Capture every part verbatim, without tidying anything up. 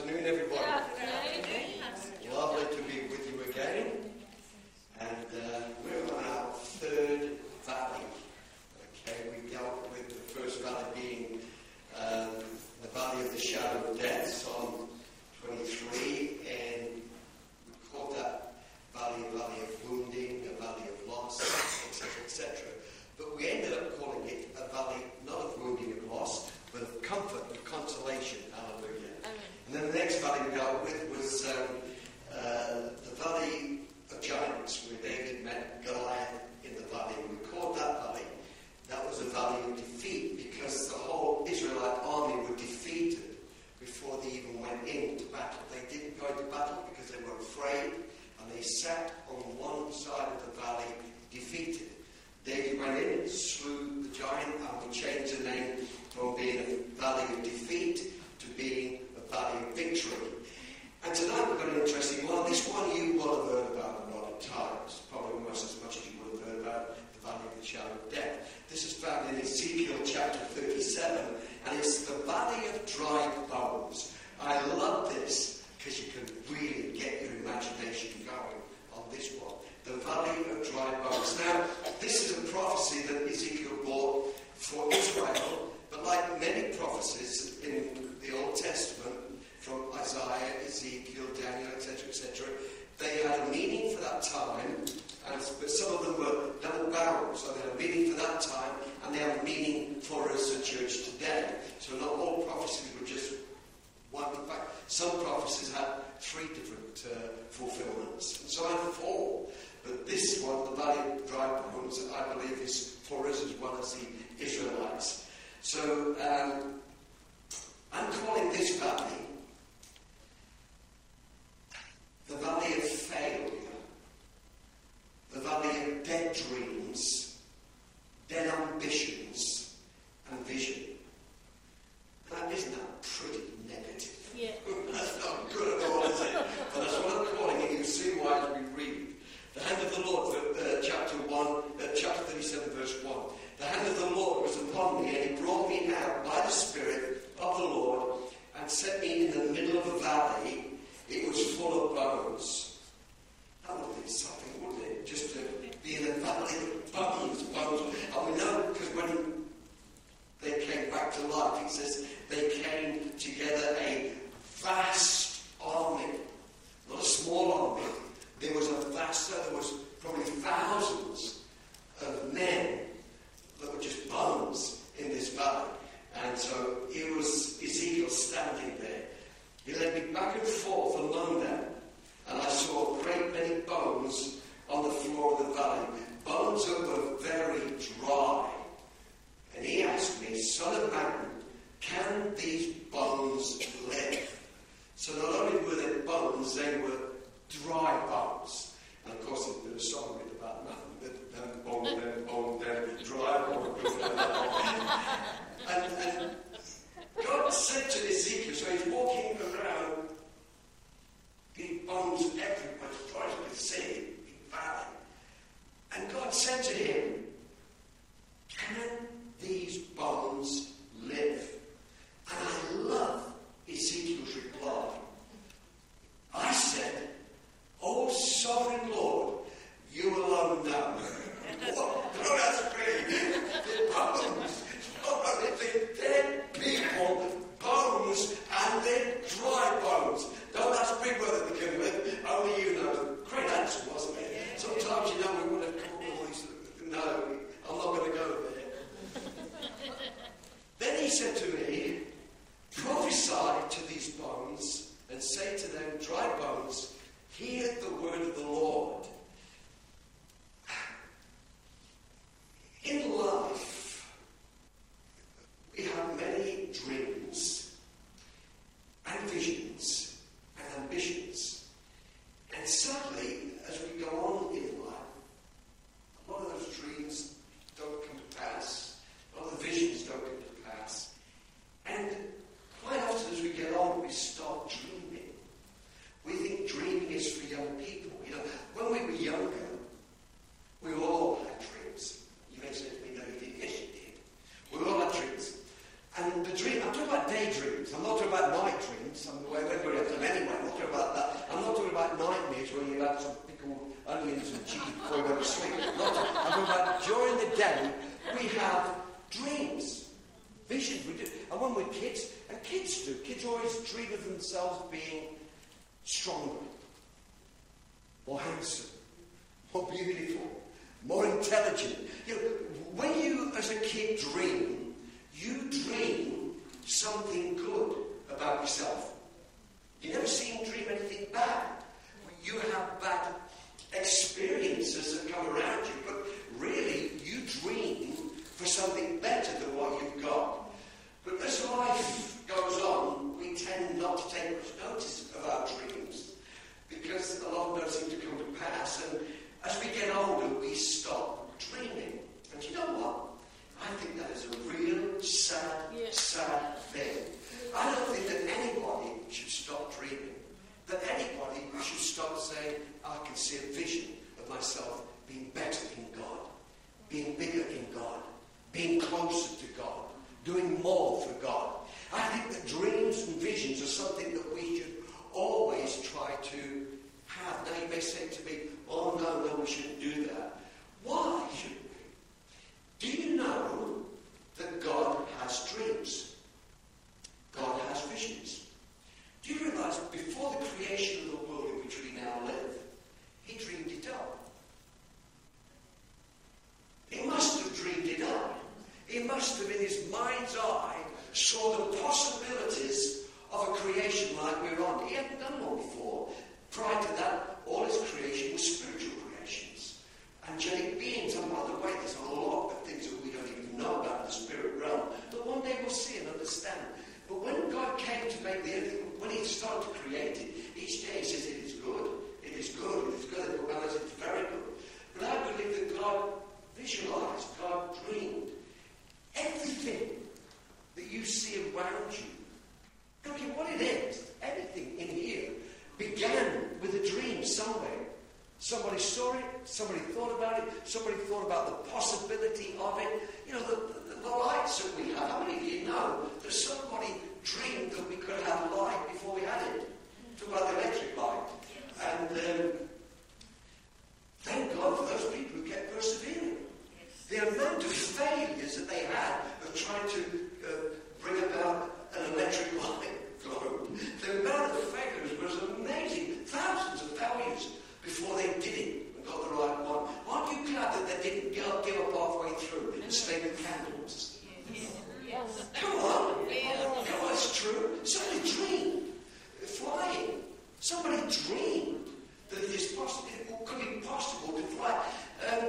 afternoon, everybody. Lovely to be with you again. And uh, we're on our third valley. Okay, we dealt with the first valley being um, the valley of the shadow of death, Psalm twenty-three, and we called that valley a valley of wounding, a valley of loss, et cetera, et cetera. But we ended up calling it a valley not of wounding and loss, but of comfort and consolation. Hallelujah. And then the next valley we dealt with was um, uh, the valley of giants, where David met Goliath in the valley. And we called that valley, that was a valley of defeat, because the whole Israelite army were defeated before they even went into battle. They didn't go into battle because they were afraid, and they sat on one side of the valley defeated. David went in, slew the giant, and we changed the name from being a valley of defeat to being a valley of victory. And tonight we've got an interesting one. This one you will have heard about a lot of times, probably almost as much as you would have heard about the valley of the shadow of death. This is found in Ezekiel chapter thirty-seven, and it's the valley of dry bones. I love this because you can really get your imagination going on this one. The valley of dry bones. Now, this is a prophecy that Ezekiel brought for Israel, but like many prophecies in the Old Testament, from Isaiah, Ezekiel, Daniel, et cetera, et cetera, they had a meaning for that time, and, but some of them were double-barreled, so they had a meaning for that time, and they have a meaning for us at church today. So not all prophecies were just one. In fact, some prophecies had three different uh, fulfillments, and so I have four. But this one, the valley of dry bones, I believe is for us as well as the Israelites. So um, I'm calling this valley the valley of failure, the valley of dead dreams, dead ambitions, and vision. Now, isn't that pretty negative? Yeah. That's not good at all, is it? But that's what I'm calling it. You'll see why as we read. The hand of the Lord, uh, chapter one, uh, chapter thirty-seven, verse one. The hand of the Lord was upon me, and he brought me out by the Spirit of the Lord, and set me in the middle of a valley. It was full of bones. That would have been something, wouldn't it? Just to be in a valley of bones, bones. And we know, because when they came back to life, it says they came together a vast army. Not a small army. There was a vast, there was probably thousands of men that were just bones in this valley. And so it was Ezekiel standing there. He led me back and forth among them, and I saw a great many bones on the floor of the valley, bones that were very dry. And he asked me, Son of man, can these bones live? So not only were they bones, they were dry bones. And of course, there's a song written about nothing but them bone, them bone, them dry bone. and, and God said to Ezekiel, so he's walking around, getting bones everywhere, as far as you can see, in the valley. And God said to him, can these bones live? And I love Ezekiel's reply. I said, O sovereign Lord, you alone know. What? No, that's great. The bones. Oh, they're dead people, bones, and they're dry bones. No, that's a big word to begin with. Only you know. Great answer, wasn't it? Sometimes, you know, we would have called all these. No, I'm not going to go there. Then he said to me, prophesy to these bones and say to them, dry bones, hear the word of the Lord. In life, we have many dreams and visions and ambitions. And sadly, as we go on in life, a lot of those dreams don't come to pass. A lot of the visions don't come to pass. And quite often as we get on, we start dreaming. We think dreaming is for young people. You know, when we were younger, we all had dreams. You may say to me, no, you didn't. Yes, you did. We all had dreams. And the dream, I'm talking about daydreams. I'm not talking about night dreams. I'm the way everybody else. when you've had some pickled onions and cheese before you go to sleep. Not, I'm talking about during the day, we have dreams, visions. We do. And when we're kids, and kids do, kids always dream of themselves being stronger, more handsome, more beautiful, more intelligent. You know, when you, as a kid, dream, you dream something good about yourself. You never see him dream anything bad. You have bad experiences that come around you, but really, you dream for something better than what you've got. But as life goes on, we tend not to take much notice of our dreams, because a lot of them don't seem to come to pass. And as we get older, we stop dreaming. And you know what? I think that is a real sad, yes. sad thing. I don't think that anybody should stop dreaming. That anybody should stop saying, I can see a vision of myself being better in God, being bigger in God, being closer to God, doing more for God. I think that dreams and visions are something that we should always try to have. Now you may say to me, oh no, no, we shouldn't do that. Why shouldn't we? Do you know that God has dreams? God has visions. Do you realise that before the creation of the world in which we now live, he dreamed it up? He must have dreamed it up. He must have, in his mind's eye, saw the possibilities of a creation like we're on. He hadn't done one before. Prior to that, all his creation was spiritual creations. Angelic beings, and by the way, there's a lot of things that we don't even know about in the spirit realm, but one day we'll see and understand. But when God came to make the earth, when he started to create it, each day he says, it is good, it is good, it is good, and well, it's very good. But I believe that God visualized, God dreamed. Everything that you see around you, don't care what it is, everything in here began with a dream somewhere. Somebody saw it, somebody thought about it, somebody thought about the possibility of it. You know, the, the, the lights that we have, how many of you know that somebody dreamed that we could have light before we had it? Talk about the electric light. And um, thank God for those people who kept persevering. The amount of failures that they had of trying to uh, bring about an electric light globe, the amount of failures was amazing. Thousands of failures before they did it and got the right one. Aren't you glad that they didn't give up, give up halfway through and stay with candles? Yes. Come on. Yes. Come on, it's true. Somebody dreamed flying. Somebody dreamed that it is possible, it could be possible to fly. Um,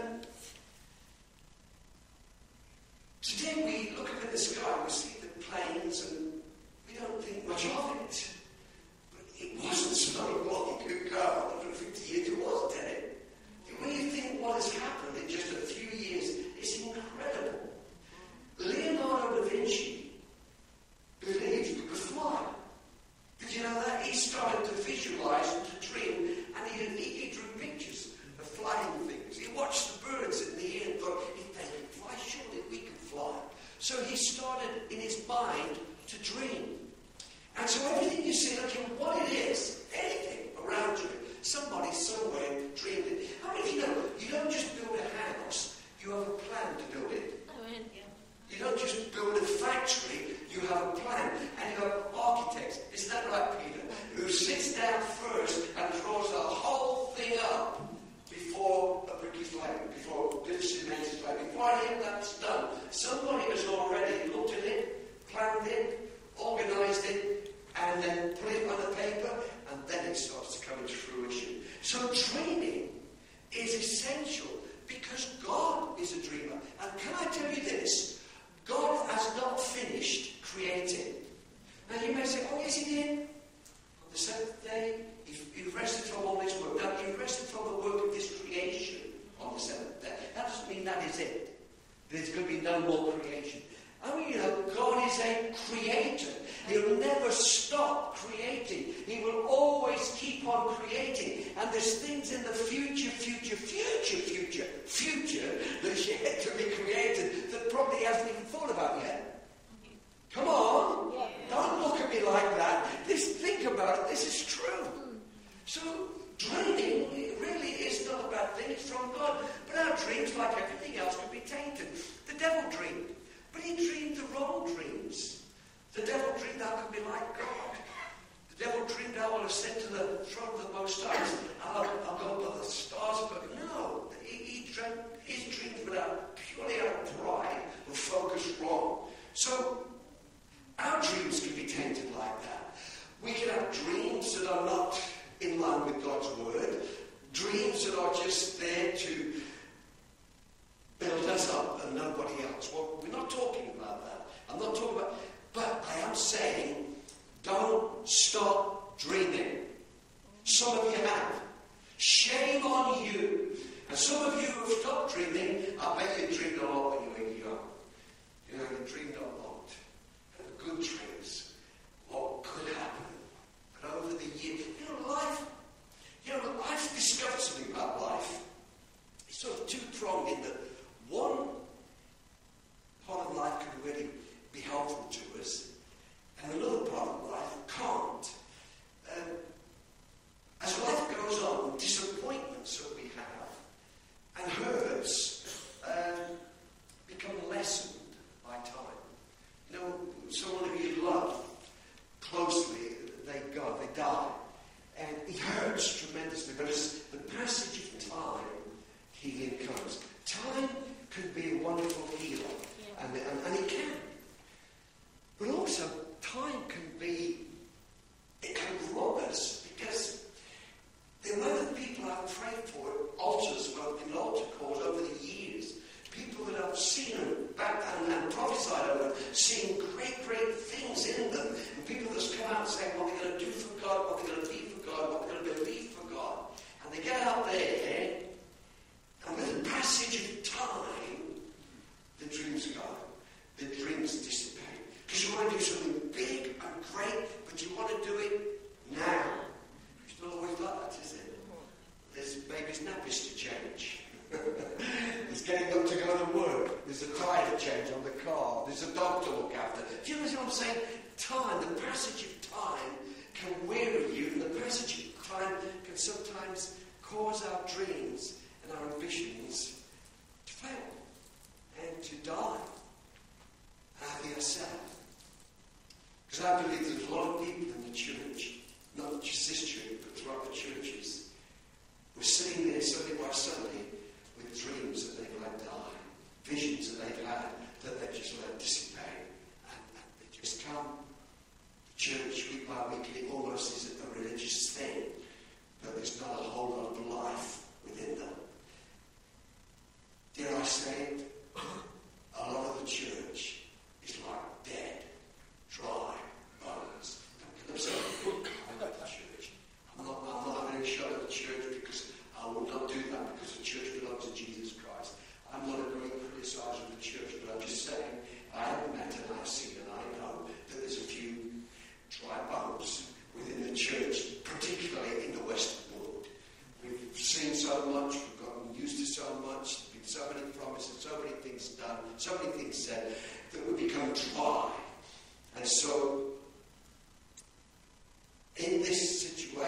today we look up in the sky, we see the planes, and we don't think much of it. It wasn't so long ago, one hundred fifty years, it was dead. When you think what has happened in just a few years, it's incredible. Leonardo da Vinci believed he could fly. Did you know that? He started to visualize and to dream, and he, he, he drew pictures of flying things. He watched the birds in the air and thought, if they can fly, surely we can fly. So he started in his mind to dream. And so everything you see, look at what it is, anything around you, somebody somewhere dreamed it. How many of you know, you don't just build a house, you have a plan to build it. Amen. You don't just build a factory, you have a plan. And you have architects, isn't that right, Peter? Who sits down first and draws the whole thing up before a brick is laid, before a cement is laid, before any of that's done. Somebody has already looked at it, planned it, organised it, and then put it on the paper, and then it starts to come into fruition. So dreaming is essential because God is a dreamer. And can I tell you this? God has not finished creating. Now you may say, oh yes he did. On the seventh day, he, he rested from all his work. Now he rested from the work of this creation on the seventh day. That doesn't mean that is it. There's going to be no more creation. I mean, you know, God is a creator. He'll never stop creating. He will always keep on creating. And there's things in the future, future, future, future, future that's yet to be created that probably he hasn't even thought about yet. Come on. Yeah. Don't look at me like that. This, think about it. This is true. So, dreaming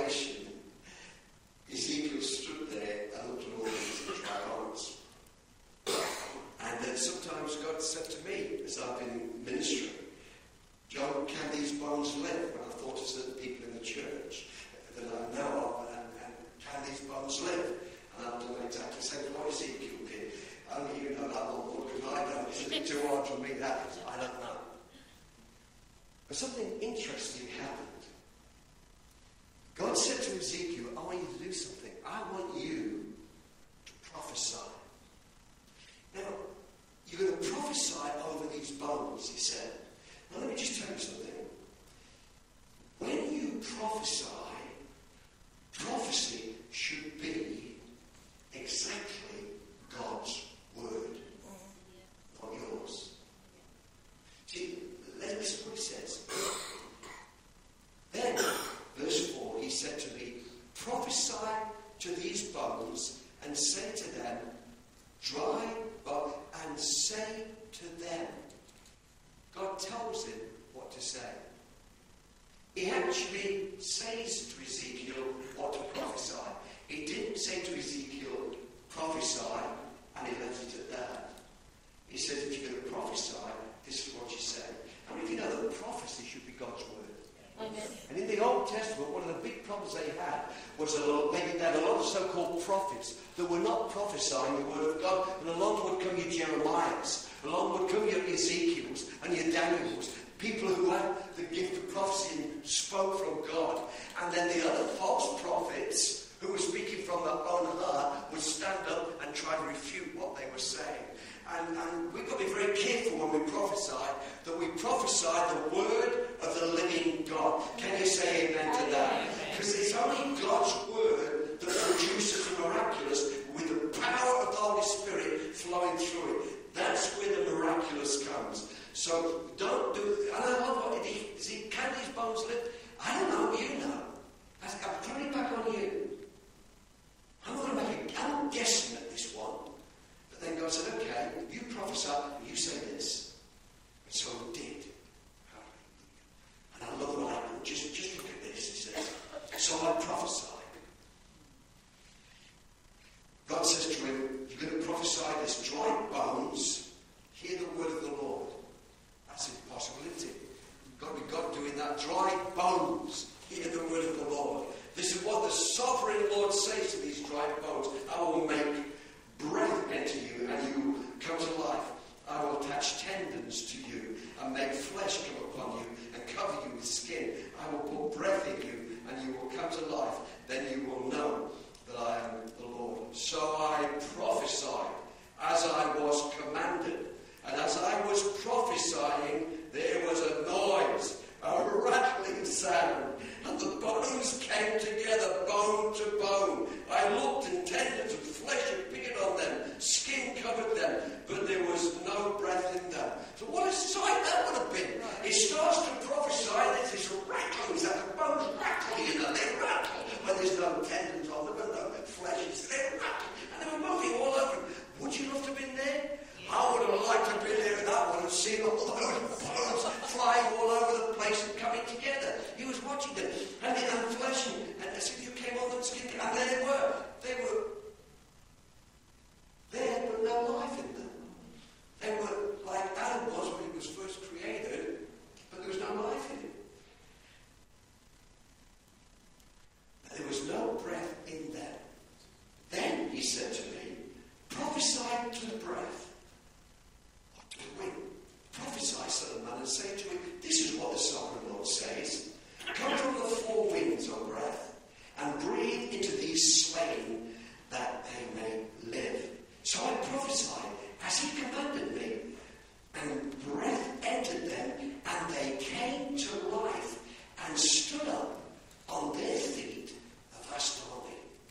revelation, Ezekiel stood there and looked at all these dry bones. And then sometimes God said to me, as I've been ministering, John, can these bones live? And I thought of certain people in the church that I know of, and, and can these bones live? And I've done exactly the same what Ezekiel did. Only you know that one more than I don't. Is it too hard for me that? I don't know. But something interesting happened. God said to Ezekiel, I want you to do something. I want you to prophesy. Now, you're going to prophesy over these bones, he said. Now, let me just tell you something. When you prophesy, prophecy should be exactly God's word, not yours. See, listen to what he says. Then, verse four, he said to me, prophesy to these bones and say to them, dry bones, and say to them. God tells him what to say. He actually says to Ezekiel what to prophesy. He didn't say to Ezekiel, prophesy, and he left it at that. He said, if you're going to prophesy, this is what you say. I mean, if you know that prophecy should be God's word. Amen. And in the Old Testament, one of the big problems they had was a lot, they had a lot of so-called prophets that were not prophesying the word of God. And along would come your Jeremiahs, along would come your Ezekiels and your Daniels, people who had the gift of prophecy and spoke from God. And then the other false prophets who were speaking from their own heart would stand up and try to refute what they were saying. And, and we've got to be very careful when we prophesy that we prophesy the word of the living God. Can you say amen to that? Because it's only God's word that produces the miraculous with the power of the Holy Spirit flowing through it. That's where the miraculous comes. So don't do it. I don't know what he, is he, can these bones live? I don't know. You know. I'm throwing it back on you. I'm going to make a, I'm guessing at this one. But then God said, okay, you prophesy, you say this. And so he did. And I love the language. Just, just look at this. It says, so I prophesied. God says to him, you're going to prophesy this dry bones. Hear the word of the Lord. That's impossible, isn't it? God, we've got doing that. Dry bones. Hear the word of the Lord. This is what the sovereign Lord says to these dry bones. I will make breath enter you and you come to life. I will attach tendons to you and make flesh come upon you and cover you with skin. I will put breath in you and you will come to life. Then you will know that I am the Lord. So I prophesied as I was commanded. And as I was prophesying, there was a noise, a rattling sound, and the bones came together, bone to bone. I looked, and tendons and flesh appeared on them, skin covered them, but there was no breath in them. So what a sight that would have been. It starts to prophesy, there's this rattling, it's like the bones rattle, you know, they rattle, when there's no tendons on them, and no flesh, they rattle, and they were moving all over. Would you love to have been there? I would have liked to have been there with that one and seen all those bones flying all over the place and coming together. He was watching them, and they had flesh, and as if you came on them skin, and there they were. They were there, but no life in them. They were like Adam was when he was first created, but there was no life in him. And there was no breath in them. Then he said to me, prophesy to the breath. Wind. Prophesy, son of man, and say to him, this is what the sovereign Lord says. Come from the four winds, O breath, and breathe into these slain that they may live. So I prophesied as he commanded me, and breath entered them, and they came to life and stood up on their feet, a vast army.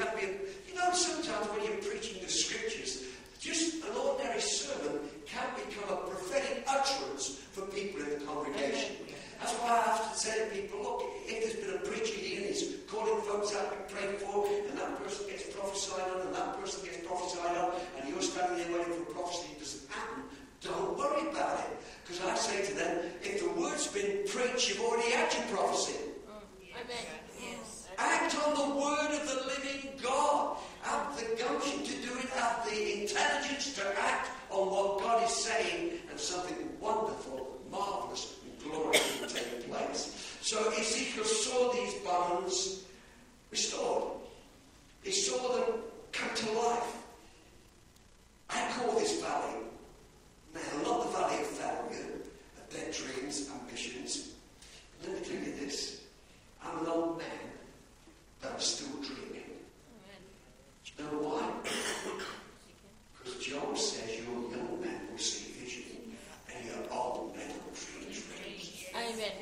can be, you know, sometimes when you're preaching the scriptures, just an ordinary sermon can become a prophetic utterance for people in the congregation. That's why I have to say to people, look, if there's been a preacher here and he's calling folks out to be prayed for, and that person gets prophesied on, and that person gets prophesied on, and you're standing there waiting for a prophecy, it doesn't happen, don't worry about it. Because I say to them, if the word's been preached, you've already had your prophecy. Amen. Yes. Act on the word of the living God. Have the gumption to do it, have the intelligence to act on what God is saying, and something wonderful, marvellous, and glorious will take place. So Ezekiel saw these bones restored. He saw them come to life. I call this valley, now not the valley of failure, of dead dreams, ambitions. Let me tell you this. I'm an old man, but I'm still dreaming. Do you know why? Because Job says your young man will see vision, and your old man will dream dreams. Amen.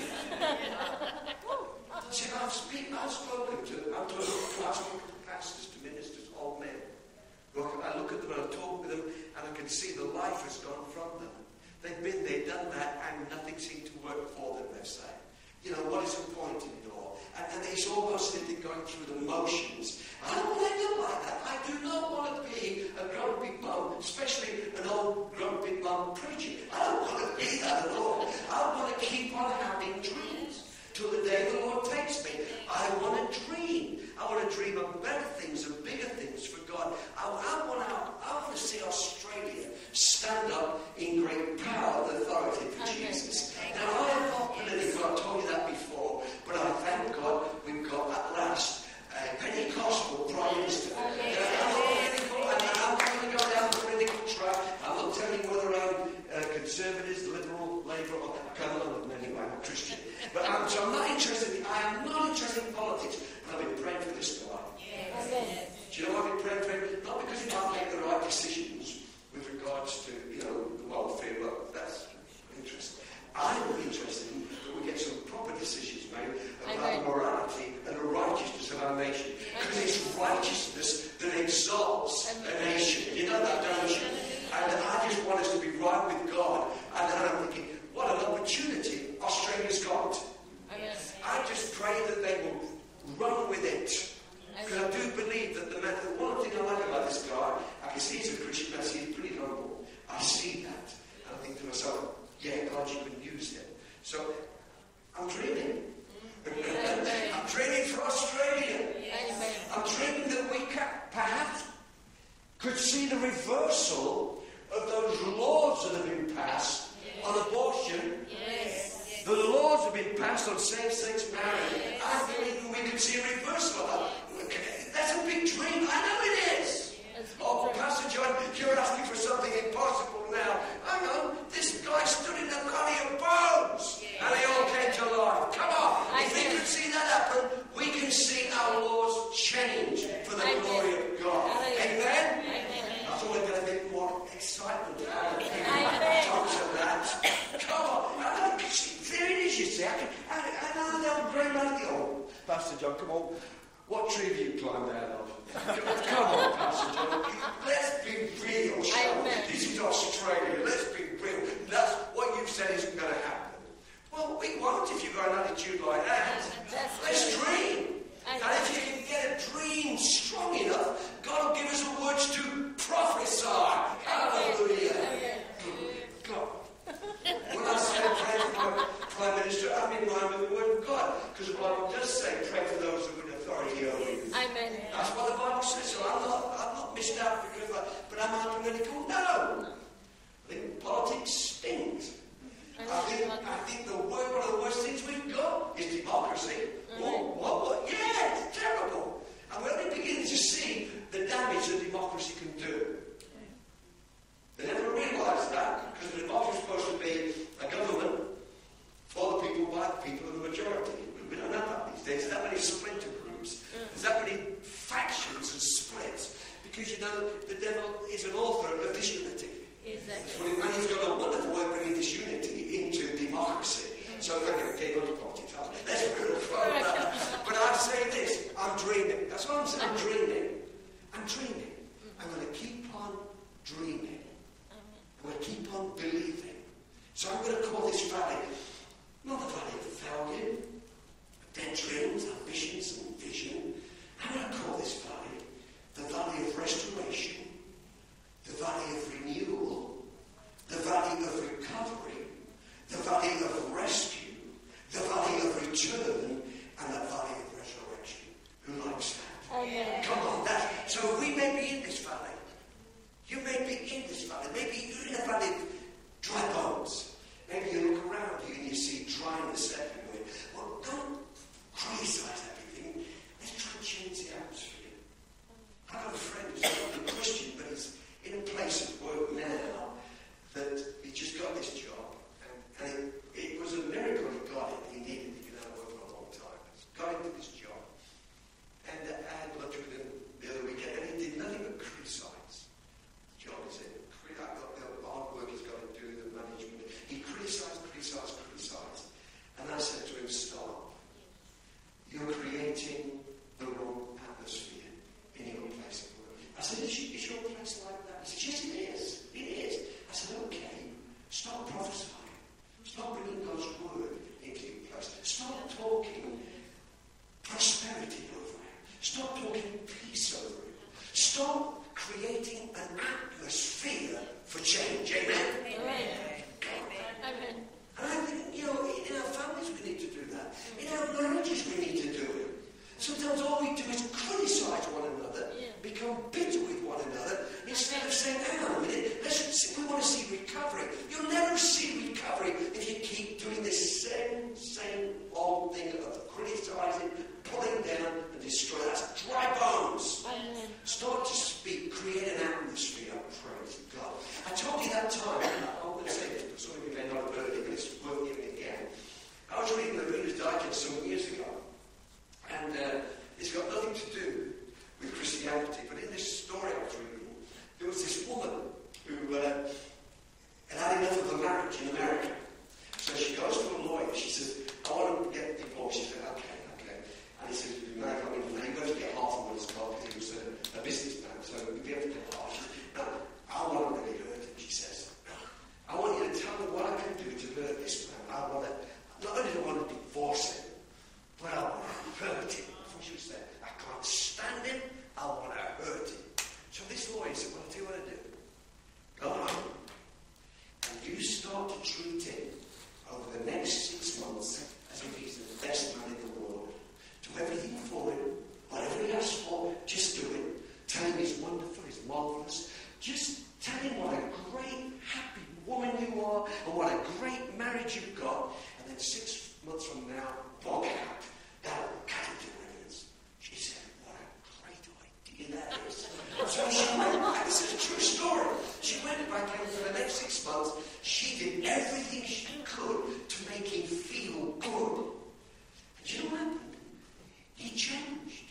See, I've, speak, I've spoken to, I've talked to, I've spoken to pastors, to ministers, old men. Look, I look at them and I talk with them, and I can see the life has gone from them. They've been there, done that, and nothing seemed to work for them, they say. You know, what is the point in it all? And, and it's almost as if they're going through the motions. I don't want to live like that. I do not want to be a grumpy bum, especially an old grumpy bum preacher. I don't want to be that at all. I want to keep on having dreams till the day the Lord takes me. I want to dream. I want to dream of better things and bigger things for God. I, I, want, to, I want to see Australia stand up in great power and authority for Jesus. Now, I am not political, I've told you that before, but I thank God we've got at last a Pentecostal Prime Minister. I'm not political, and I'm not going to go down the political track. I'm not telling you whether I'm uh, conservatives, liberal, Labour, or I can't know them anyway, I'm a Christian. But I'm, so I'm not interested in, I am not interested in politics, but I've been praying for this guy. Amen. Do you know why I've been praying for him? Not because he might make the right decisions with regards to, you know, the welfare, but that's interesting. I'm interested in that we get some proper decisions made about the morality and the righteousness of our nation. Because it's righteousness that exalts a nation. You know that, don't you? And I just want us to be right with God. And I'm thinking, what an opportunity Australia's got. I just pray that they will run with it. Because I do believe that the man, the one thing I like about this guy, I can see he's a Christian, I see he's pretty humble. I see that. And I think to myself, yeah, God, you can use him. So, I'm dreaming. I'm dreaming for Australia. I'm dreaming that we can, perhaps could see the reversal of those laws that have been passed on abortion. The laws have been passed on same-sex marriage. I believe we could see a reversal of that. That's a big dream. I know it is. Oh, Pastor John, you're asking for something impossible now. Hang on. This guy stood in the valley of bones, and they all came to life. Come on. If we could see that happen, we can see our laws change for the glory of God. Amen? I thought we'd get a bit more excitement out of talks of that. Come on. There it is, you see. I can, I, I know they'll bring out the old. Pastor John, come on. What tree have you climbed out of? Come on, Pastor John. Let's be real, shall we? This is Australia. Let's be real. That's what you've said isn't going to happen. Well, we won't if you've got an attitude like that. Let's dream. And if you can get a dream strong enough, God will give us the words to prophesy. Hallelujah. God. When I say pray for the Prime Minister, I'm in line with the Word of God. Because the Bible does say pray for those who have authority over you. Amen. That's what the Bible says. So I'm not, I'm not missed out because I, but I'm not political. No. I think politics stinks. I think, I think the word, one of the worst things we've got is democracy. What, what, what? Yeah, it's terrible. And we're only beginning to see the damage that democracy can do. They never realised that, because the democracy is supposed to be a government for the people, by the people, and the majority. We don't have that these days. There's that many splinter groups. There's that many factions and splits. Because, you know, the devil is an author of disunity. Exactly. And he's got a wonderful way of bringing disunity into democracy. So I'm going to get on to politics. That's real fun. But I say this, I'm dreaming. That's what I'm saying. I'm dreaming. I'm dreaming. I'm going to keep on dreaming. I'm going to keep on believing. So I'm going to call this valley, not the valley of failure, dead dreams, ambitions, and vision. I'm going to call this valley the valley of restoration, the valley of renewal, the valley of recovery, the valley of rescue, the valley of return, and the valley of resurrection. Who likes that? Amen. Come on, that. So we may be in this valley. You may be in this valley. Maybe you're in a valley of dry bones. Maybe you look around you and you see dryness everywhere. Well, don't criticize everything. Let's try and change the atmosphere. I've got a friend who's not a Christian, but he's in a place of work now that he just got this job. And, and it, it was a miracle he got it. He needed it. He'd been out of work for a long time. He got into this job. And uh, I had lunch with him the other weekend, and he did nothing but criticize. The job is in. I've got the hard work he's got to do, the management. He criticised, criticised, criticised. And I said to him, stop. You're creating the wrong atmosphere in your place of work. I said, is, you, is your place like that? He said, yes, it is. It is. I said, okay. Stop prophesying. Stop bringing God's word into your place. Stop talking prosperity over it. Stop talking peace over it. Stop creating an atmosphere for change. Amen? Amen. Amen. And I think, you know, in our families we need to do that. In our marriages we need to do it. Sometimes all we do is criticize one another, Yeah. become bitter with one another, instead of saying, hang on a minute, let's see, we want to see recovery. You'll never see recovery if you keep doing this same, same old thing of criticizing, pulling down and destroying. That's dry bones. Amen. Start to speak, create an atmosphere of praise God. I told you that time, I'm going to say this, but some of you may not have heard it, but it's worth hearing again. I was reading the Reader's Digest some years ago, and uh, it's got nothing to do with Christianity, but in this story I was reading, there was this woman who uh, had had enough of a marriage in America. So she goes to a lawyer, she says, I want to get divorced. She said, okay, okay. And he said, you know, I mean, you've got to get half of what it's called, because he was a, a businessman, so you'll be able to get half. She said, no, I want to really hurt him, she says. I want you to tell me what I can do to hurt this man. I want to, not only do I want to divorce him, but I want to hurt him. She said, I can't stand him, I want to hurt him. So this lawyer said, well, I'll tell you what I do. Go home, and you start to treat him over the next six months as if he's the best man in the world. Do everything for him, whatever he asks for, just do it. Tell him he's wonderful, he's marvellous. Just tell him what a great, happy woman you are, and what a great marriage you've got. And then six months from now, walk out. That'll cut him to ribbons. She said, what a great idea that is. So she went back. This is a true story. She went back, and for the next six months, she did everything she could to make him feel good. And you know what happened? He changed.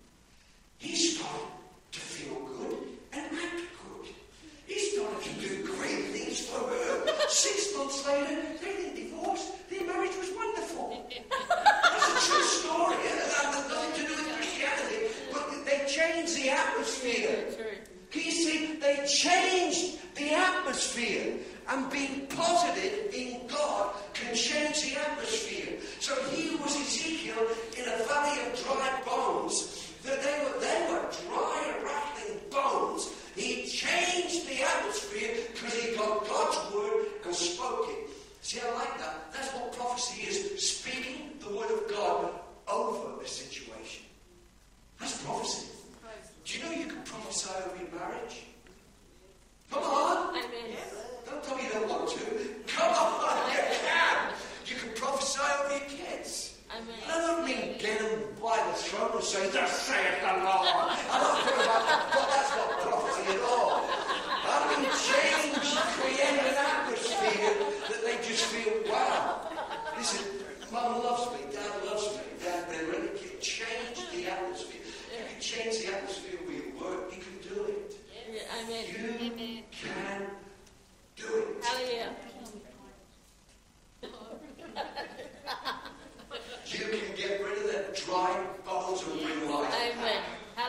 He started to feel good and act good. He started to do great things for her. Six months later, they didn't divorce. Their marriage was wonderful. That's a true story. That has nothing to do with Christianity. But they changed the atmosphere. Can you see? They changed the atmosphere. And being positive in God can change the atmosphere. So he was Ezekiel in a valley of dry bones. That they were, they were dry, rattling bones. He changed the atmosphere because he got God's word and spoke it. See, I like that. That's what prophecy is. Speaking the word of God over a situation. That's prophecy. Do you know you can prophesy over your marriage? Come on. Amen. Don't tell me you don't want to. Come on.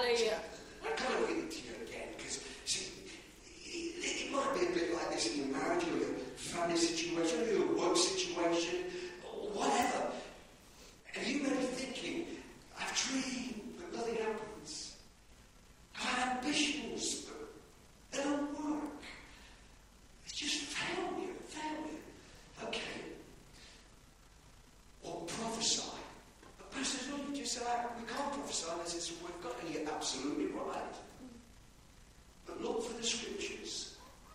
Hallelujah. I've got to read it to you again, because, see, it, it might be a bit like this in your marriage or your family situation or your work situation or whatever. And you may be thinking, I've dreamed, but nothing happens. I've had ambitions, but they don't work. It's just failure, failure. Okay. Or prophesy. But Pastor, you just said, we can't prophesy unless it's a word of God, and you're absolutely right. But look for the scriptures.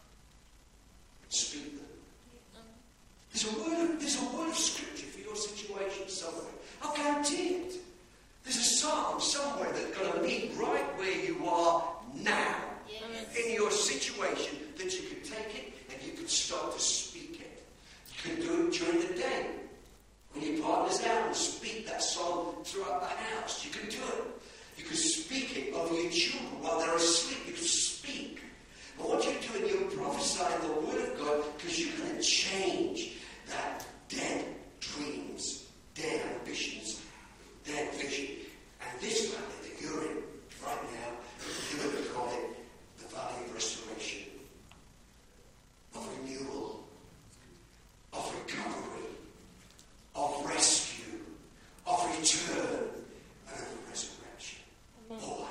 Speak them. There's a word of, there's a word of scripture for your situation somewhere. I'll guarantee it. There's a psalm somewhere that's going to meet right where you are now. Yes. In your situation, that you can take it and you can start to speak it. You can do it during the day. When your partner's out, and speak that song throughout the house. You can do it. You can speak it over your children while they're asleep. You can speak. But what you're doing, you're prophesying the word of God, because you're going to change that dead dreams, dead ambitions, dead vision. And this valley that you're in right now, you're going to call it the valley of restoration, of renewal, of recovery, of rescue, of return, and of resurrection. Oh,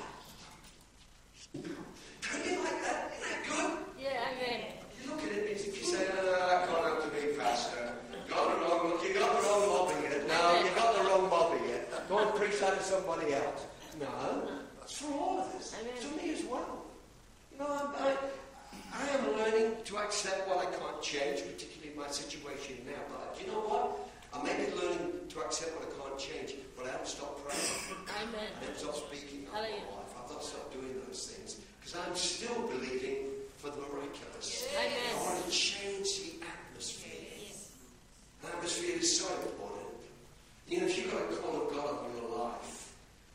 don't you like that? Isn't that good? Yeah, amen. You look at it as if you say, oh, I can't have to be pastor. Got the wrong look, you got the wrong Bobby yet. No, you got the wrong Bobby yet. Go and preach that to somebody else. No, that's for all of us. Amen. To me as well. You know, I, I, I am learning to accept what I can't change, particularly in my situation now. But you know what? I may be learning to accept what I can't change, but I haven't stopped praying. Amen. I haven't stopped speaking of my life. I've not stopped doing those things, because I'm still believing for the miraculous. Amen. I want to change the atmosphere. Yes. The atmosphere is so important. You know, if you've got a call of God on your life,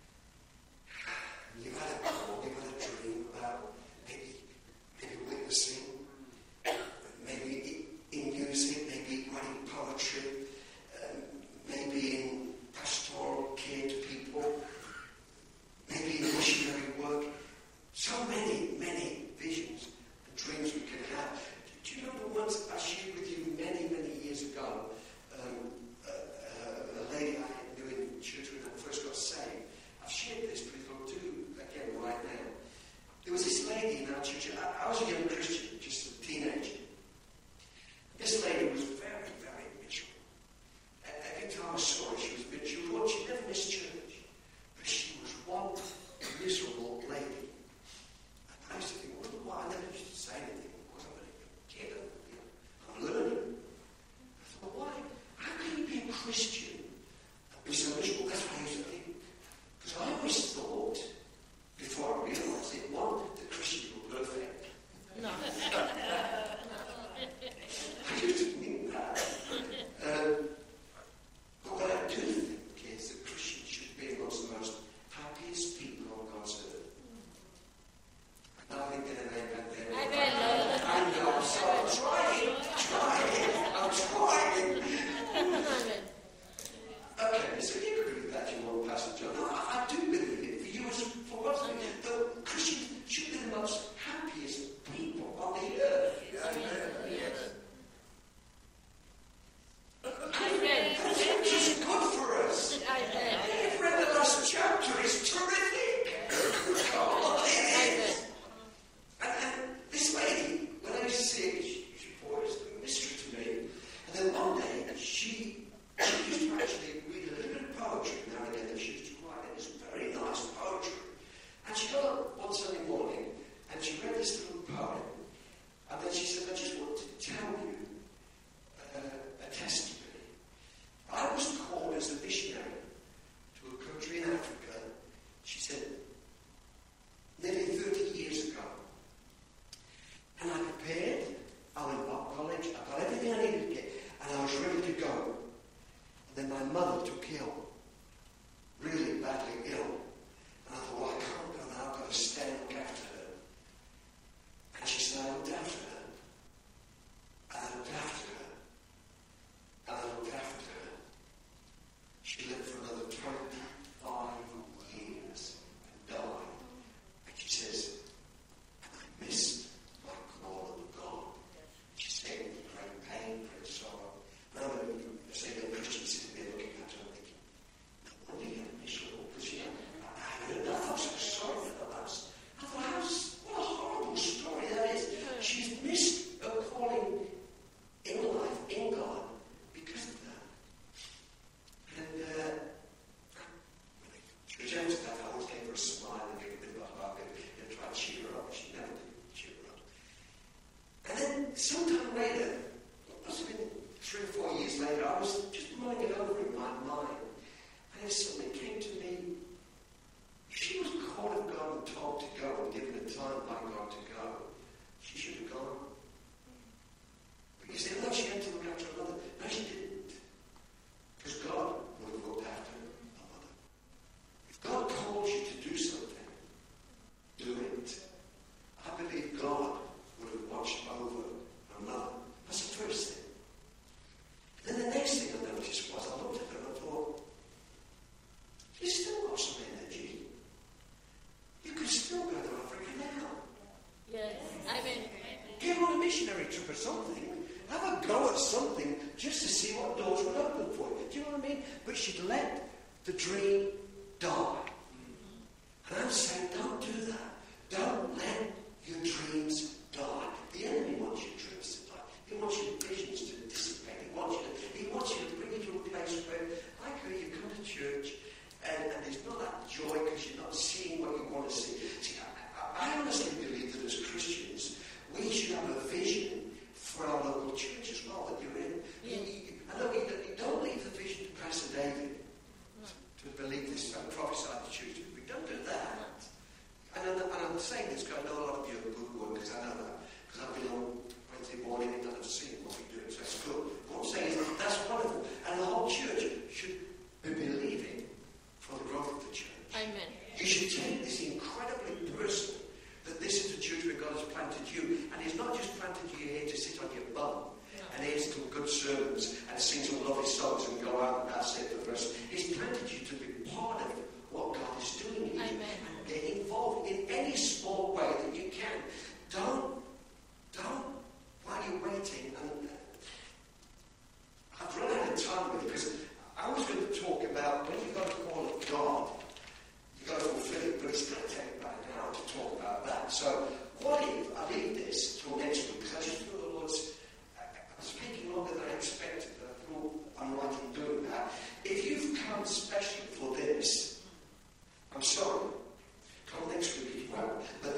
you've had a call, you've had a dream about maybe, maybe witnessing, maybe in music, maybe writing poetry, um, maybe in pastoral care to people, maybe in missionary work. So many, many visions and dreams we can have. Do you remember once I shared with you many, many years ago um, uh,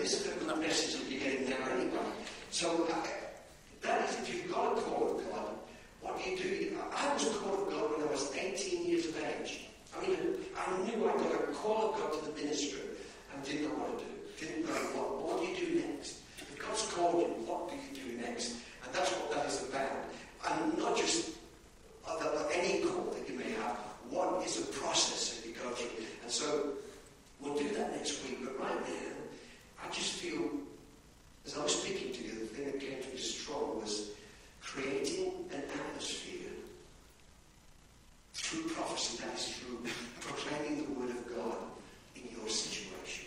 this is the good message that you're getting now anyway. So uh, that is, if you've got a call of God, what do you do? I was a call of God when I was eighteen years of age. I mean, I knew I got a call of God to the ministry and didn't know what to do. Didn't know what, what do you do next? If God's called you, what do you do next? And that's what that is about. And not just uh, any call that you may have. What is the process that you go through? And so we'll do that next week. But right now, I just feel, as I was speaking to you, the thing that came to me strong was creating an atmosphere through prophecy, that is through proclaiming the word of God in your situation.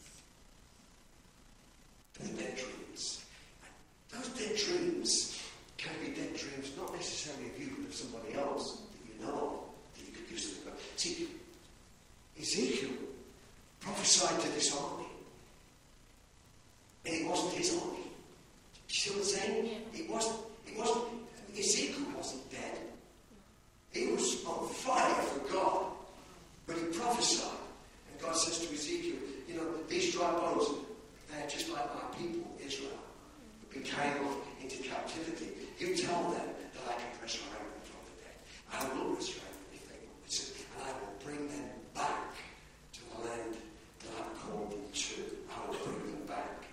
The dead dreams. Those dead dreams can be dead dreams, not necessarily of you, but of somebody else that you know, that you could use them. See, Ezekiel prophesied to this army, and it wasn't his army. Do you see what I'm saying? Yeah. It wasn't. It wasn't. Ezekiel wasn't dead. He was on fire for God, but he prophesied, and God says to Ezekiel, "You know, these dry bones, they're just like my people, Israel, who've been carried off into captivity. You tell them that I can resurrect them from the dead. I will resurrect them if they will listen, and I will bring them back to the land that I've called them to. I will bring them back."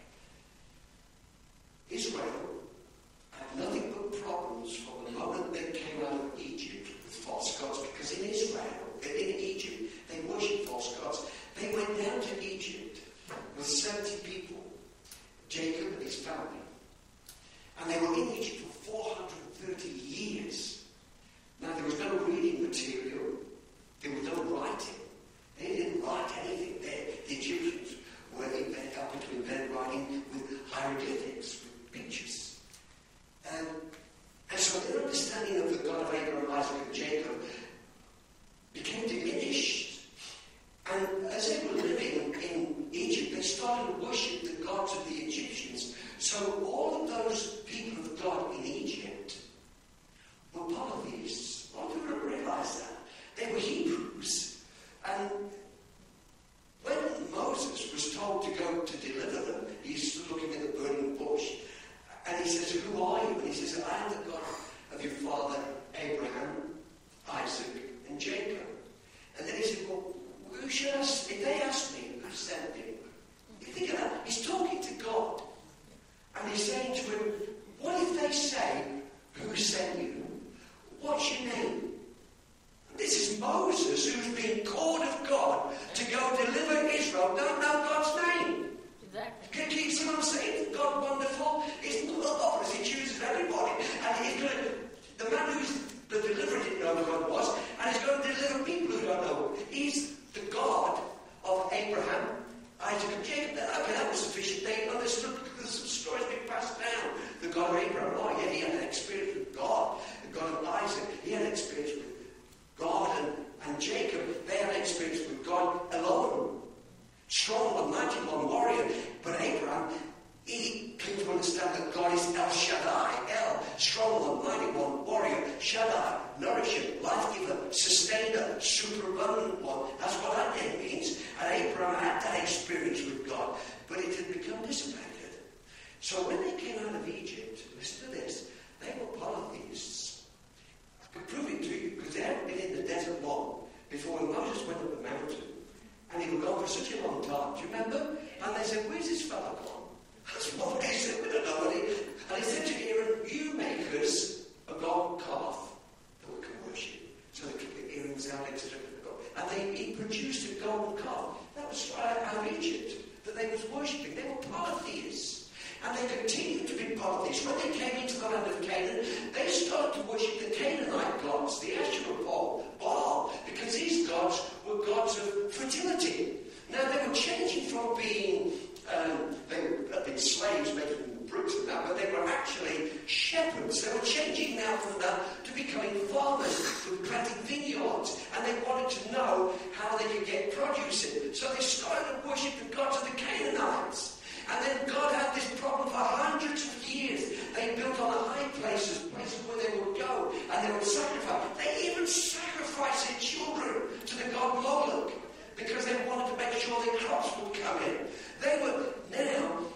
Israel had nothing but problems from the moment they came out of Egypt with false gods, because in Israel, in Egypt, they worshipped false gods. They went down to Egypt with seventy people, Jacob and his family. And they were in Egypt for four hundred thirty years. Now, there was no reading material. There was no writing. They didn't write anything there. The Egyptians were up to invent writing with hieroglyphics, with pictures. And, and so their understanding of the God of Abraham, Isaac, and Jacob became diminished. And as they were living in Egypt, they started to worship the gods of the Egyptians. So all of those people of God in Egypt were polytheists. A lot of people don't realize that. They were Hebrews. And when Moses was told to go to deliver them, he stood looking at the burning bush. And he says, "Who are you?" And he says, "I am the God of your father Abraham, Isaac, and Jacob." And then he said, "Well, who should I, if they ask me, who sent me?" You think of that. He's talking to God. And he's saying to him, what if they say, "Who sent you? What's your name?" This is Moses, who's been called of God to go deliver Israel, don't know God's name. Exactly. Can you see what I'm saying? God wonderful. It's not obvious. He chooses everybody. And he's going to, the man who's the deliverer didn't know who God was, and he's going to deliver people who don't know. He's the God of Abraham, Isaac, and Jacob. Okay, that was sufficient. They understood because some stories being passed down. The God of Abraham, oh yeah, he had an experience with God. The God of Isaac, he had an experience with God, and, and Jacob, they had an experience with God alone. Strong one, mighty one, warrior. But Abraham, he came to understand that God is El Shaddai. El, strong one, mighty one, warrior. Shaddai, nourisher, life-giver, sustainer, superabundant one. That's what that name means. And Abraham had that experience with God, but it had become dissipated. So when they came out of Egypt, listen to this, they were polytheists. I can prove it to you, because they hadn't been in the desert long before when Moses went up the mountain. And he was gone for such a long time. Do you remember? And they said, "Where's this fellow gone?" That's what they said. We don't know. And he, and he said to Aaron, "You make us a golden calf that we can worship." So they took the earrings out, extracted the gold. And they, he produced a golden calf. That was right out of Egypt that they was worshipping. They were polytheists. And they continued to be polytheists. When they came into the land of Canaan, they started to worship the Canaanite gods, the Asherah pole, Baal, because these gods were gods of fertility. Now they were changing from being, um, they had been slaves making bricks and that, but they were actually shepherds. They were changing now from that to becoming farmers, to planting vineyards, and they wanted to know how they could get produce in. So they started to worship the gods of the Canaanites. And then God had this problem for hundreds of years. They built on the high places, places where they would go, and they would sacrifice. They even sacrificed their children to the god Moloch because they wanted to make sure their crops would come in. They were now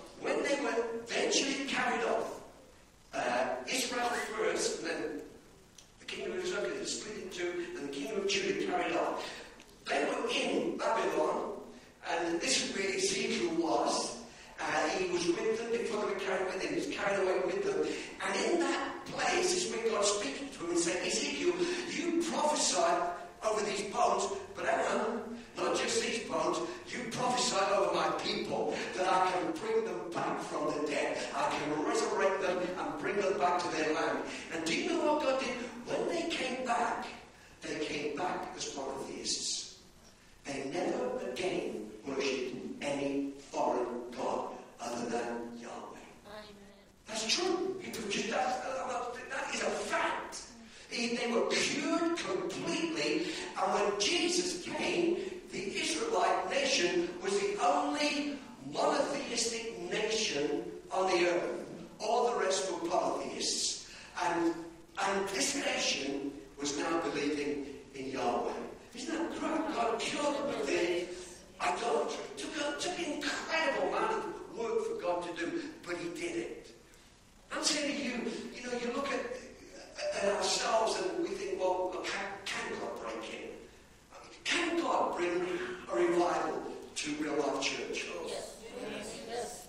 carried away with them. And in that place is where God's speaking to him and saying, Ezekiel, you prophesied over these bones, but hang on, not just these bones, you prophesied over my people that I can bring them back from the dead. I can resurrect them and bring them back to their land. And do you know what God did? When they came back, they came back as monotheists. They never again worshipped any foreign god other than Yahweh. Amen. That's true. That's, that is a fact. They were cured completely, and when Jesus came, the Israelite nation was the only monotheistic nation on the earth. All the rest were polytheists. And, and this nation was now believing in Yahweh. Isn't that great? God cured them of their idolatry. It took, a, took an incredible amount of work for God to do, but he did it. I'm saying to you, you know, you look at, at ourselves and we think, well, look, can, can God break in? Can God bring a revival to Real Life Church? Yes. Yes. Yes.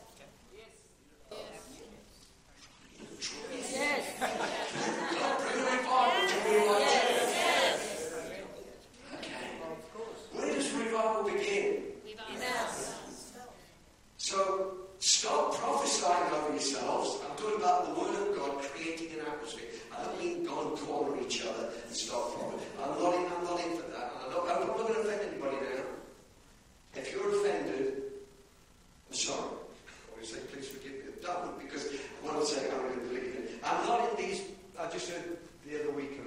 Yes. Yes. Can God bring a revival to Real Life Church? Yes. Okay. Where does revival begin? Yes. So, stop prophesying over yourselves. I'm talking about the Word of God creating an atmosphere. I don't mean go and corner each other and stop prophesying. I'm not in, I'm not in for that. I'm not, I'm not going to offend anybody now. If you're offended, I'm sorry. I always say, please forgive me. Don't, because what I'm saying, I'm going to believe in it. I'm not in these. I just heard the other week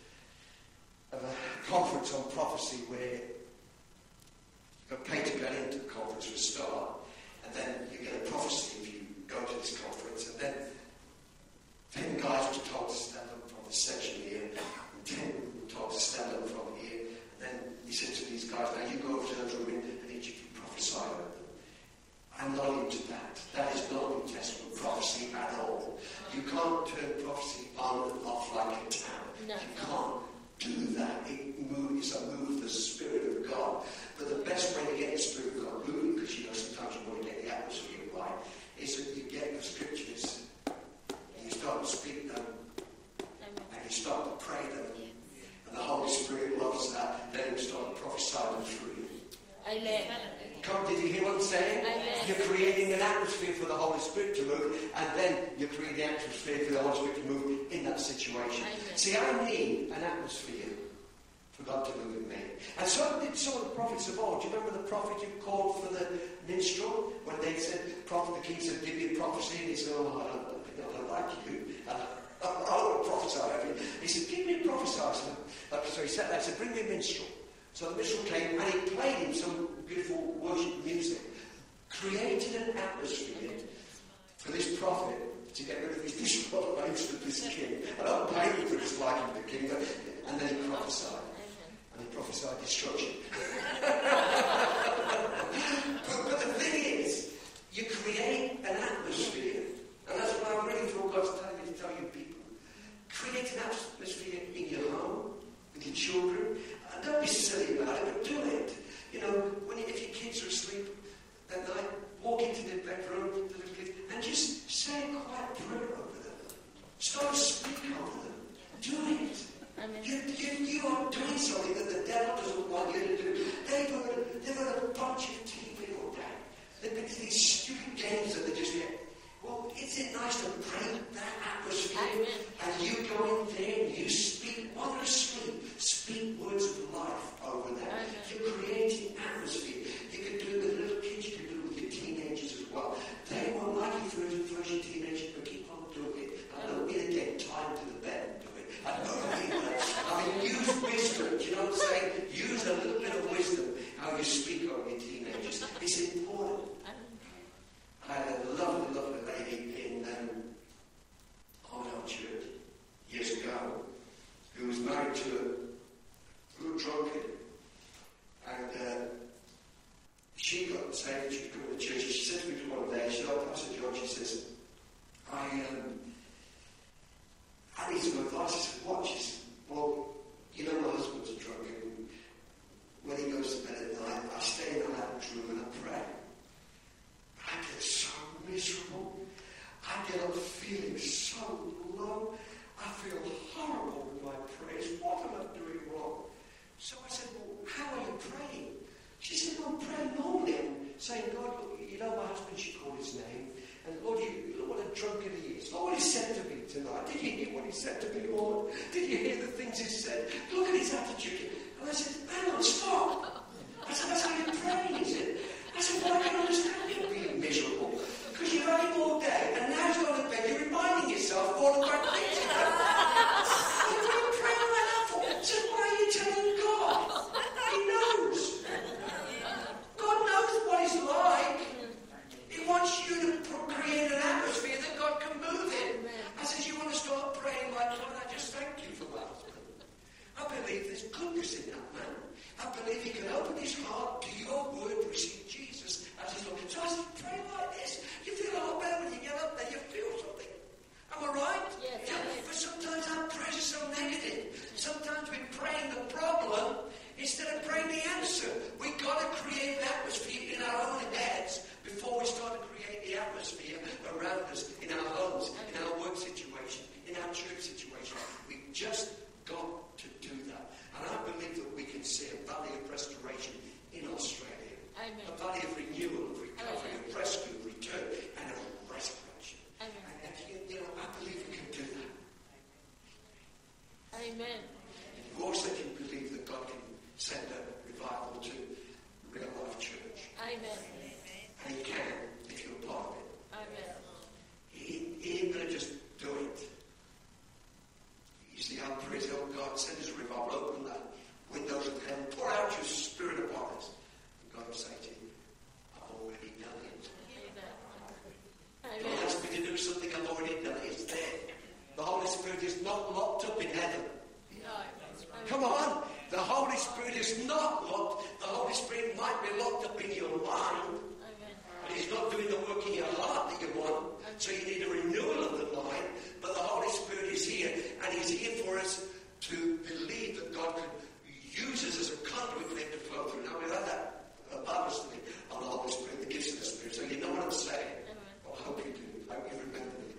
of a, of a conference on prophecy where you've got to pay to get into the conference for a start. And then you get a prophecy if you go to this conference. And then ten guys were told to stand up from the section here. And ten were told to stand up from here. And then he said to these guys, now you go over to those women and each of you prophesy over them. I'm not into that. That is not New Testament prophecy at all. You can't turn prophecy on and off like a tap. No. You can't do that. It moves, it's a move of the Spirit of God. But the best way to get the Spirit of God moving, because you know sometimes you want to get the atmosphere right, is that you get the scriptures and you start to speak them and you start to pray them. And the Holy Spirit loves that. Then you start to prophesy them through you. Amen. Come, did you hear what I'm saying? Amen. You're creating an atmosphere for the Holy Spirit to move, and then you're creating the atmosphere for the Holy Spirit to move in that situation. Amen. See, I need an atmosphere for God to move in me. And so did some of the prophets of old. Do you remember the prophet who called for the minstrel? When they said, prophet, the king said, give me a prophecy, and he said, oh, I don't, I don't like you. And I, I don't prophesy over you. He said, give me a prophecy. So, so he said that, he said, bring me a minstrel. So the minstrel came and he played him some beautiful worship music, created an atmosphere for this prophet to get rid of his disobedience to this king. And I'm paying for his liking the king. And then he prophesied. And he prophesied destruction. but, but the thing is, you create an atmosphere. And that's what I'm really feel God's telling me to tell you people. Create an atmosphere in your home, with your children. And don't be silly about it, but do it. You know, when you, if your kids are asleep at night, walk into their bedroom, the little kids, and just say a quiet prayer over them. Start to speak over them. Do it. Amen. You, you, you are doing something that the devil doesn't want you to do. They've heard, they've heard a bunch of T V all day. They've been to these stupid games that they just get. Well, isn't it nice to bring that atmosphere? Amen. And you go in there and you speak wondrously, speak words of life over them. Amen. You're creating atmosphere. You can do it with little kids, you can do it with your teenagers as well. They won't like you for first your teenagers, but keep on doing it. I don't mean to get tied to the bed and do it. I don't mean that. I mean, use wisdom. Do you know what I'm saying? Use a little bit of wisdom how you speak over your teenagers. It's important. I had a lovely, lovely lady in um, Old Church years ago who was married to a good drunkard. And uh, So you need a renewal of the mind, but the Holy Spirit is here, and he's here for us to believe that God can use us as a conduit for him to flow through. Now, we've had that uh, Bible study on the Holy Spirit, the gifts of the Spirit, so you know what I'm saying. Well, I hope you do. I hope you remember it.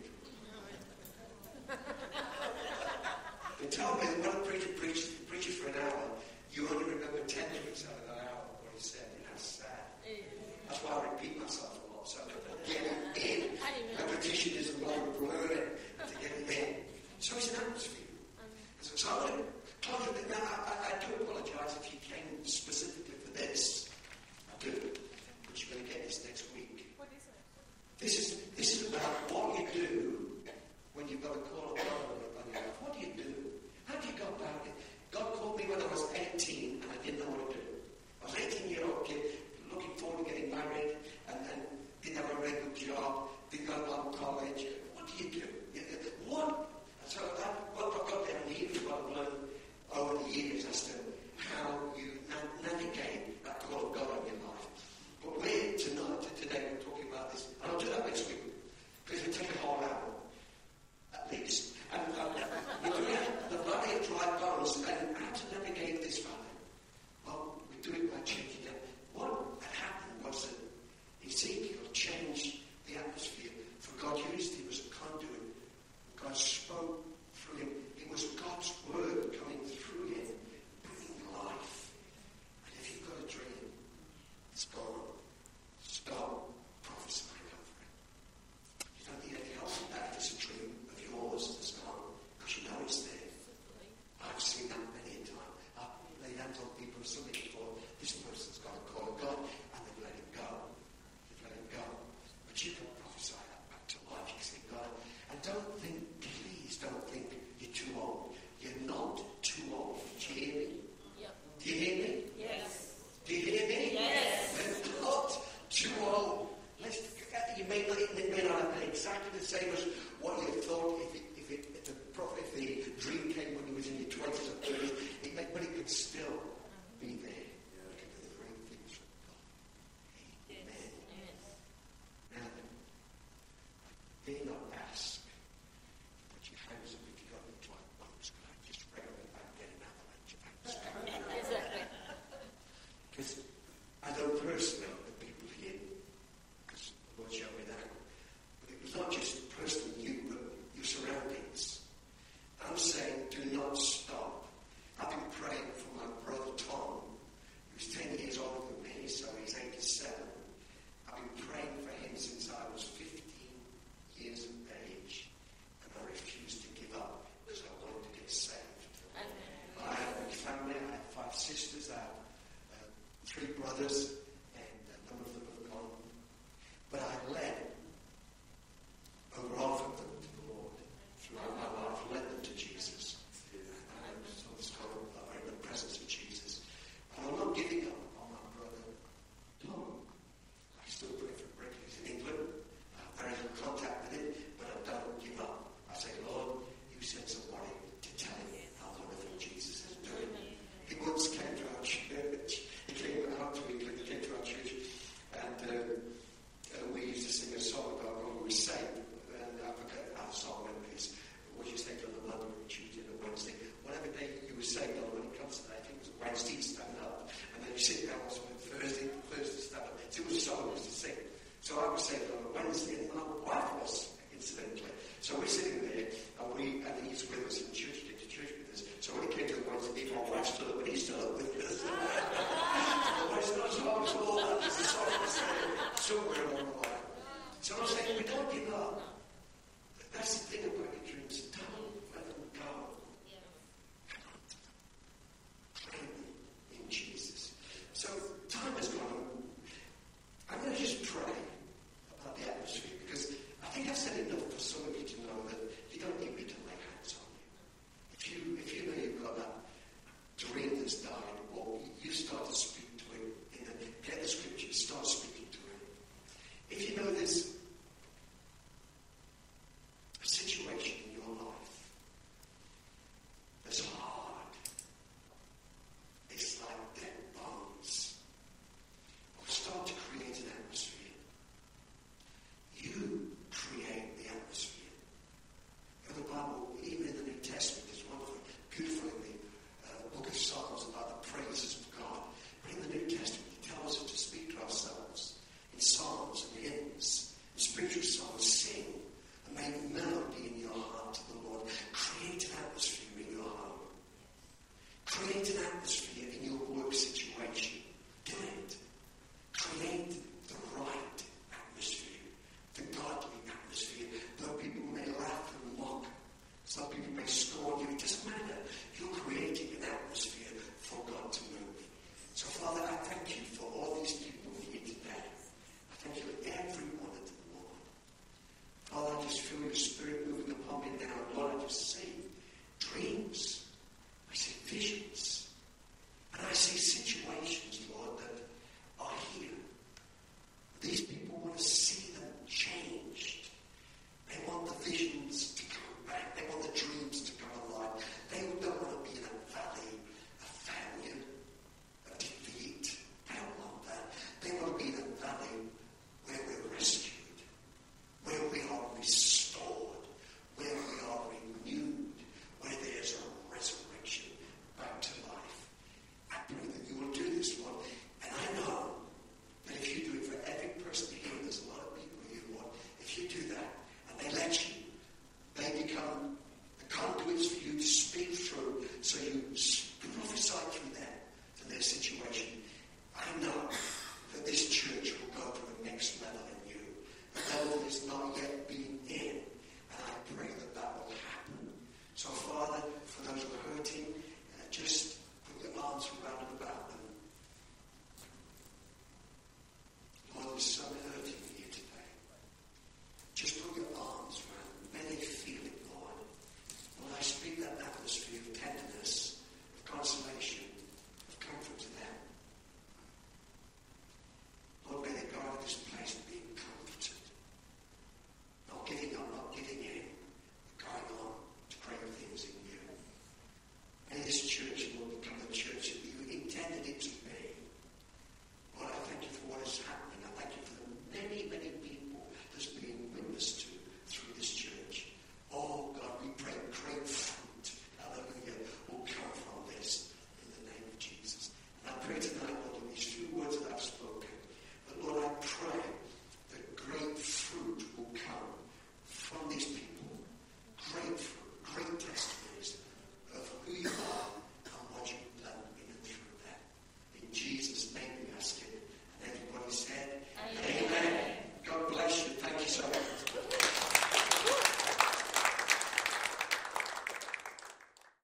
They tell me that when a preacher preaches, preaches for an hour, you only remember ten minutes out of that hour of what he said, and that's sad. That's why I repeat myself a lot, so I get it in. Repetition is a way of learning to get it in. So it's an atmosphere. So, so I want to close with it. Now, I, I do apologise if you came specifically for this. I do. But you're going to get this next week. What is it? This is, this is about what you do when you've got a call of God on your life. What do you do? How do you go about it? God called me when I was eighteen and I didn't know what to do. I was an eighteen-year-old kid looking forward to getting married and, and didn't have a very good job, didn't go to college. What do you do? What? And so I, what I got there, and here's what I've learned over the years as to how you na- navigate that call of God on your life. But we're tonight, today, we're talking about this. And I'll do that next week because it'll take a whole hour at least. And uh, we're doing the valley of dry bones and how to navigate this valley. Well, we do it by changing it. What happened was that Ezekiel changed the atmosphere. For God used him as a conduit. God spoke through him. It was God's word coming through him, bringing life. And if you've got a dream, it's gone. Stop prophesying over it. You don't need any help from that. If it's a dream of yours that's gone, because you know it's there. I've seen that many a time. I've laid hands on people who suddenly thought, this person's got a call of God, and they've let him go. They've let him go. But you can prophesy that back to life. You see God. And don't think, please don't think you're too old. You're not too old. Do you hear me? Yep. Do you hear me? Yes. Do you hear me? Yes. You're not too old. Let's, you may not, it may not have been exactly the same as what you thought if, it, if, it, if, the, prophet, if the dream came when you was in your twenties or thirties, it may, but it could still be there. You can do great things from God. Amen. Yes. Now then, dare not ask, put your hands up if you've got any dry bones. Can I just recommend I get an avalanche of hands? Exactly. Because I know personally the people here, because the Lord showed me that. But it was not just personally you, but your surroundings. I'm saying do not stop. I've been praying for my brother Tom, who's ten years older than me, so he's eighty-seven. I've been praying for him since I was fifteen years of age, and I refused to give up because I wanted to get saved. I have a family, I have five sisters, I have uh, three brothers, and uh, none of them have gone. But I led over half of them to the Lord throughout my life, led them to Jesus. And I was always told I'm in the presence of Jesus. And I'm not giving up on my brother Tom. I still pray for Rick, who's in England. I have very little contact with him, but I don't give up. I say, Lord, you sent somebody to tell him how wonderful Jesus is doing. He once came to our church. He came out to England, he came to our church, and uh, uh, we used to sing a song about when we were saved. And I forget how the song went, because what you say on the Monday, or Tuesday, or Wednesday, whatever day you were saved on when it comes to that, I think it was Wednesday, you stand up, and then you sit down on Thursday, Thursday stand up. So it was a song we used to sing. So I was saved on a Wednesday, and my wife was, incidentally. So we're sitting there, and we, and he's with us in church, he came to church with us. So when he came to the Wednesday, my wife stood up, and he stood up with us. Well, it's not so long at all, that was the song we sang somewhere along the line.